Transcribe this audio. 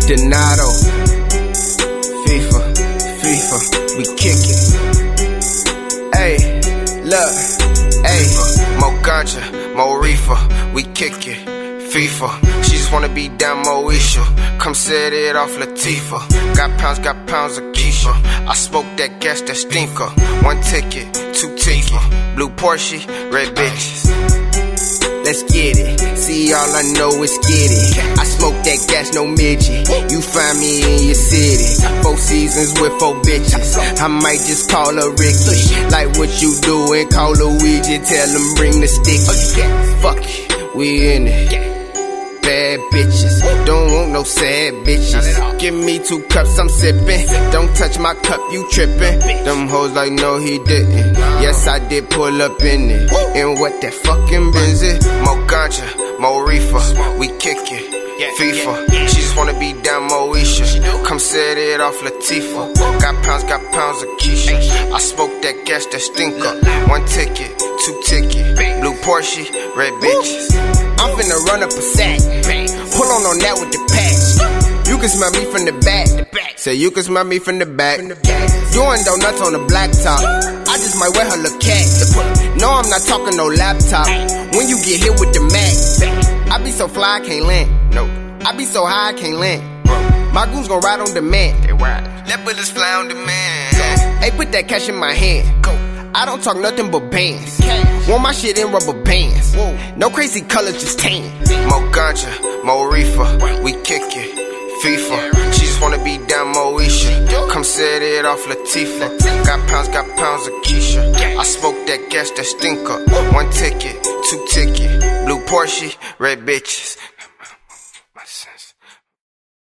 Donato, FIFA, we kick it. Ayy, look, ayy, more ganja, more reefer, we kick it. FIFA, she just wanna be down Moesha. Come set it off Latifah. Got pounds of Keisha. I smoke that gas, that stinker. 1 ticket, 2 ticket. Blue Porsche, red bitches. Let's get it. See, all I know is get it. I smoke that gas, no midget. You find me in your city. 4 seasons with 4 bitches. I might just call her Ricky. Like what you doing, call Luigi. Tell him bring the sticky. Fuck it, we in it. Bad bitches, don't want no sad bitches. Give me 2 cups, I'm sipping. Don't touch my cup, you tripping. Them hoes like no he didn't. Yes I did pull up in it. And what that fucking Benz is? More ganja, more reefer, we kick it. FIFA, she just wanna be down Moesha. Come set it off Latifah. Got pounds of Keisha. I smoke that gas, that stinker. 1 ticket, 2 ticket. Blue Porsche, red bitches. I'm finna run up a sack. Pull on that with the patch. You can smell me from the back. Say you can smell me from the back. Doing donuts on the blacktop. I just might wear her little cat. No, I'm not talking no laptop. When you get hit with the Mac, I be so fly I can't land. No, I be so high I can't land. My goons gon' ride on demand. Let bullets fly on demand. Hey, put that cash in my hand. I don't talk nothing but bands. Want my shit in rubber bands. No crazy colors, just tan. More ganja, more reefer, we kick it. FIFA, she just wanna be down Moesha. Come set it off Latifah. Got pounds of Keisha. I smoke that gas, that stinker. 1 ticket, 2 ticket. Blue Porsche, red bitches.